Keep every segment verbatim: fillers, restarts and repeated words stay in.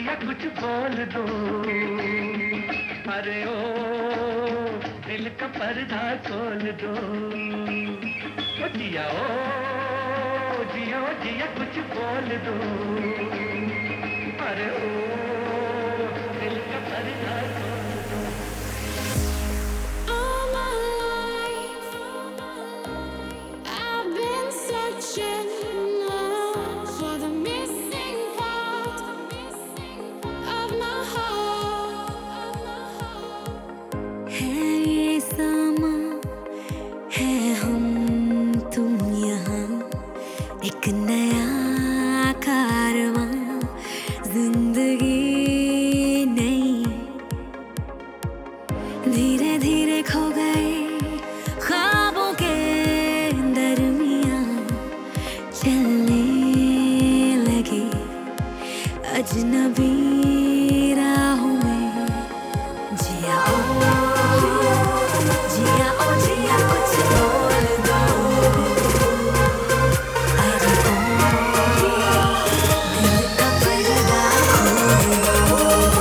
जिया कुछ बोल दो। अरे ओ दिल का पर्दा खोल दो। ओ जिया ओ जिया ओ जिया कुछ बोल दो। अरे ओ दिल का पर्दा खोल दो। All my life, I've been searching for the missing part of my heart. है ये समा, है हम तुम यहाँ, एक नया कारवां, जिंदगी नई, धीरे धीरे खो गए ख्वाबों के दरमियां, चलने लगे अजनबी राहों में। जिया ओ जिया ओ जिया कुछ बोल दो। अरे ओ दिल का पर्दा खोल दो।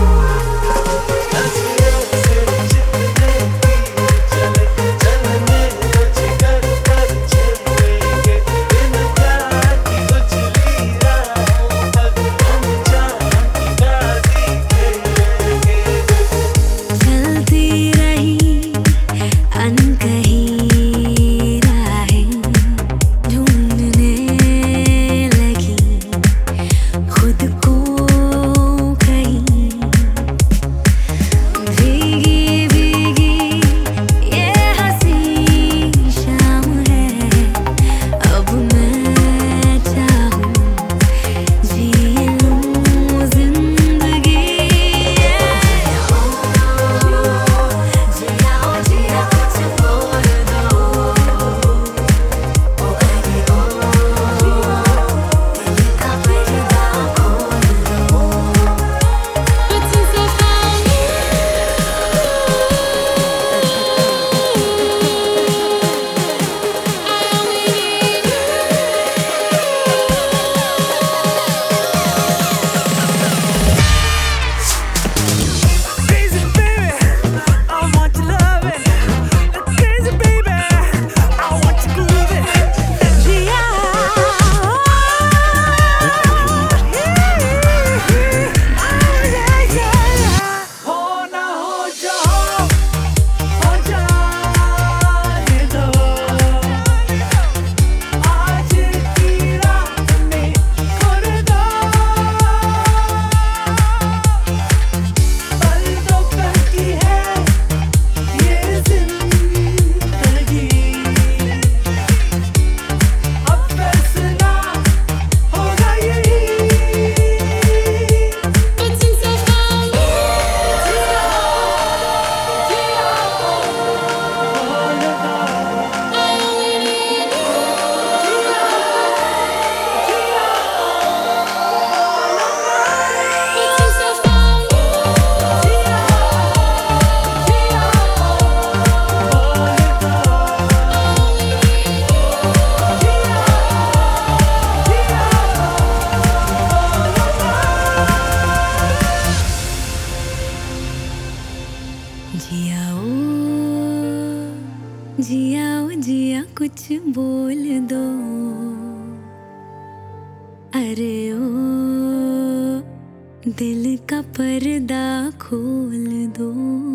जिया ओ जिया ओ जिया कुछ बोल दो। अरे ओ दिल का पर्दा खोल दो।